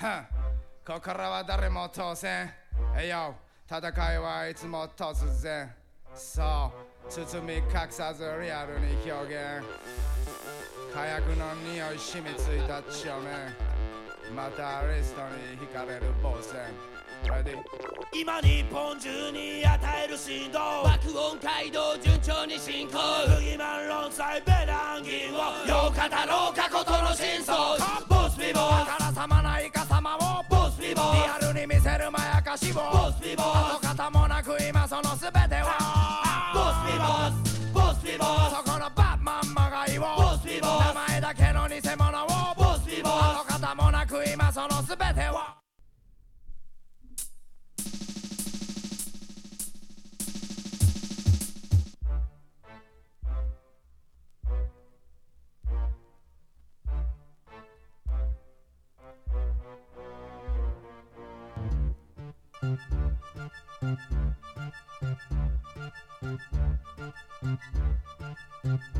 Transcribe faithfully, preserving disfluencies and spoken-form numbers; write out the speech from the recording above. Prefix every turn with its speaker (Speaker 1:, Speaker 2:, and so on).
Speaker 1: ここからは誰も当選。えよ、戦いはいつも突然。そう包み隠さずリアルに表現。火薬の匂い染みついた帳面。またリストに惹かれる防戦。
Speaker 2: 今日本中に与える振動、
Speaker 3: 爆音街道順調に進行。
Speaker 2: 不欺瞞論裁ベランギンをよう語ろう過去との真相。ボスピボー
Speaker 1: あからさまなイカ様を
Speaker 2: ボスピボー
Speaker 1: リアルに見せるまやかしを
Speaker 2: ボスピボー
Speaker 1: 跡形もなく今その全ては
Speaker 2: ボスピボーボスピボー
Speaker 1: そこのバッマンまがいを
Speaker 2: ボスピボー
Speaker 1: 名前だけの偽物を
Speaker 2: ボスピボー
Speaker 1: 跡形もなく今その全ては
Speaker 4: Thank you.